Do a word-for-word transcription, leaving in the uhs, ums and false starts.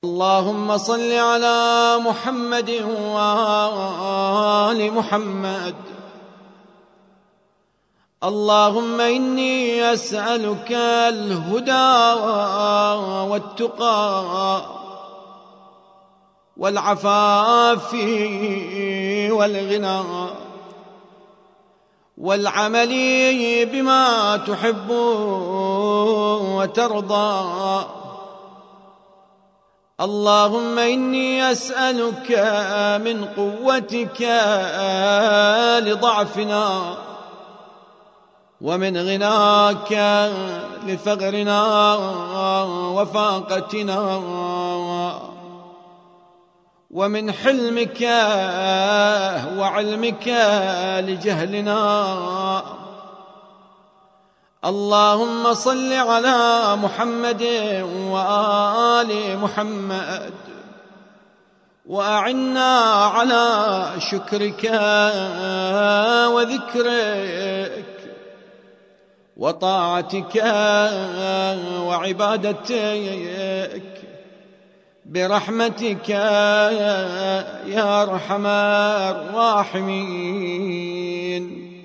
اللهم صل على محمد وآل محمد. اللهم إني أسألك الهدى والتقى والعفاف والغنى والعمل بما تحب وترضى. اللهم إني أسألك من قوتك لضعفنا، ومن غناك لفقرنا وفاقتنا، ومن حلمك وعلمك لجهلنا. اللهم صل على محمد وآل محمد، وأعنا على شكرك وذكرك وطاعتك وعبادتك برحمتك يا أرحم الراحمين.